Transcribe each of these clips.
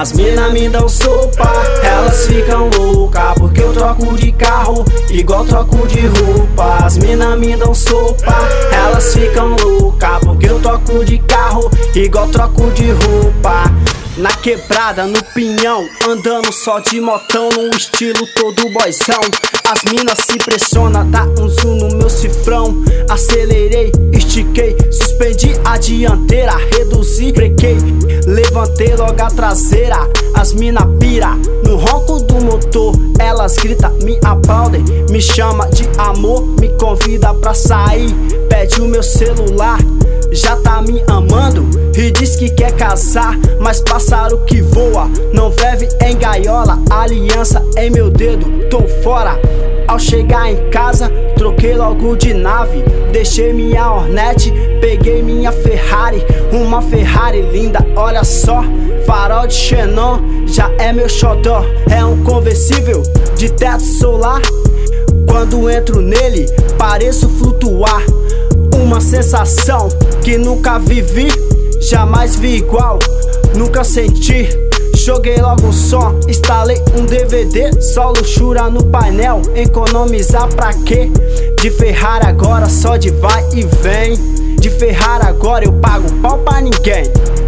As mina me dão sopa, elas ficam louca, porque eu troco de carro igual troco de roupa. As mina me dão sopa, elas ficam louca, porque eu troco de carro igual troco de roupa. Na quebrada, no pinhão, andando só de motão, num estilo todo boizão. As minas se pressiona, dá um zoom no meu cifrão. Acelerei, estiquei, suspendi a dianteira, reduzi, brequei, levantei logo a traseira. As mina pira no ronco do motor, elas grita, me aplaudem, me chama de amor, me convida pra sair, pede o meu celular. Já tá me amando e diz que quer casar, mas pássaro que voa não vive em gaiola. Aliança em meu dedo, tô fora. Ao chegar em casa, troquei logo de nave, deixei minha Hornet, peguei minha Ferrari. Uma Ferrari linda, olha só, farol de xenon, já é meu xodó. É um conversível de teto solar, quando entro nele pareço flutuar. Uma sensação que nunca vivi, jamais vi igual, nunca senti. Joguei logo o som, instalei um DVD, só luxura no painel, economizar pra quê? De Ferrari agora só de vai e vem, de Ferrari agora eu pago pau pra ninguém.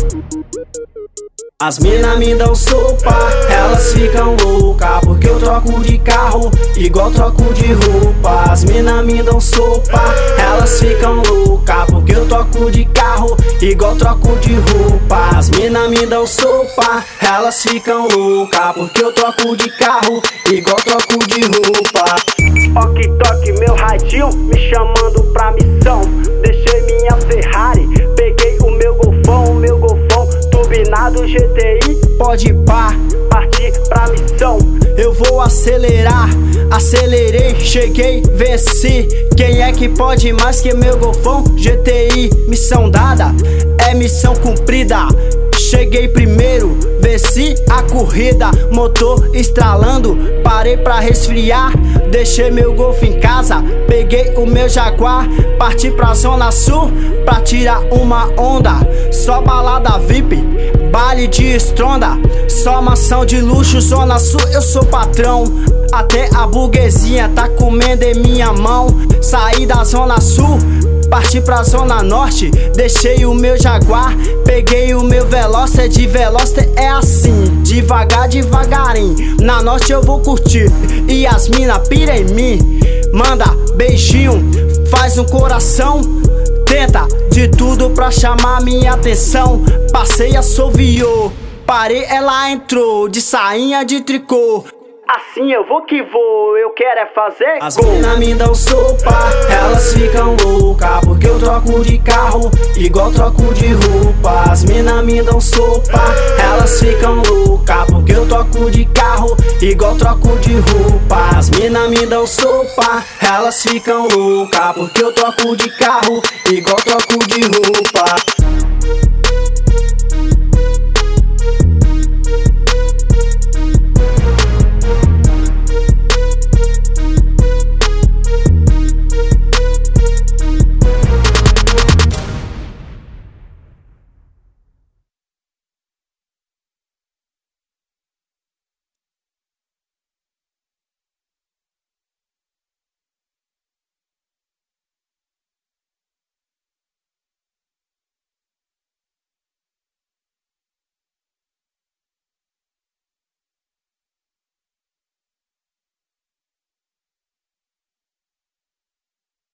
As mina me dão sopa, elas ficam louca, porque eu troco de carro igual troco de roupa. As mina me dão sopa, elas ficam louca, porque eu troco de carro igual troco de roupa. As mina me dão sopa, elas ficam louca, porque eu troco de carro igual troco de roupa. Ok, toque meu radinho, me chamando pra missão. Deixei minha Ferrari, peguei o meu golfão, turbinado GTI, pode partir pra missão. Eu vou acelerar, acelerei, cheguei, venci. Quem é que pode mais que meu golfão GTI? Missão dada, é missão cumprida. Cheguei primeiro, venci a corrida. Motor estralando, parei pra resfriar. Deixei meu Golf em casa, peguei o meu Jaguar. Parti pra Zona Sul, pra tirar uma onda. Só balada VIP, baile de estronda. Só mansão de luxo, Zona Sul, eu sou patrão. Até a burguesinha tá comendo em minha mão. Saí da Zona Sul, parti pra Zona Norte, deixei o meu Jaguar, peguei o meu Veloster. De Veloster é assim, devagar, devagarinho. Na Norte eu vou curtir e as mina pira em mim. Manda beijinho, faz um coração, tenta de tudo pra chamar minha atenção. Passei, assoviou, parei, ela entrou de sainha de tricô. Assim eu vou que vou, eu quero é fazer As gol. mina me dão sopa, elas ficam louca, porque eu troco de carro igual troco de roupa. As mina me dão sopa, elas ficam louca, porque eu troco de carro igual troco de roupa. As mina me dão sopa, elas ficam louca, porque eu troco de carro igual troco de roupa.